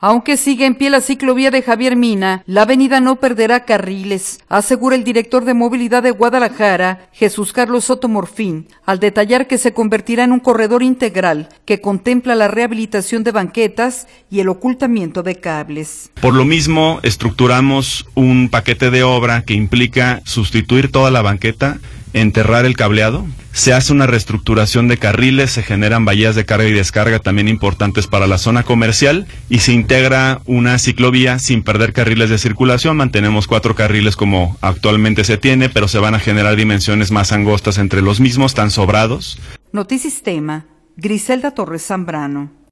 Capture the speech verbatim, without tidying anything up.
Aunque sigue en pie la ciclovía de Javier Mina, la avenida no perderá carriles, asegura el director de movilidad de Guadalajara, Jesús Carlos Soto Morfín, al detallar que se convertirá en un corredor integral que contempla la rehabilitación de banquetas y el ocultamiento de cables. Por lo mismo, estructuramos un paquete de obra que implica sustituir toda la banqueta, enterrar el cableado, se hace una reestructuración de carriles, se generan bahías de carga y descarga también importantes para la zona comercial y se integra una ciclovía sin perder carriles de circulación. Mantenemos cuatro carriles como actualmente se tiene, pero se van a generar dimensiones más angostas entre los mismos, tan sobrados. Notisistema, Griselda Torres Zambrano.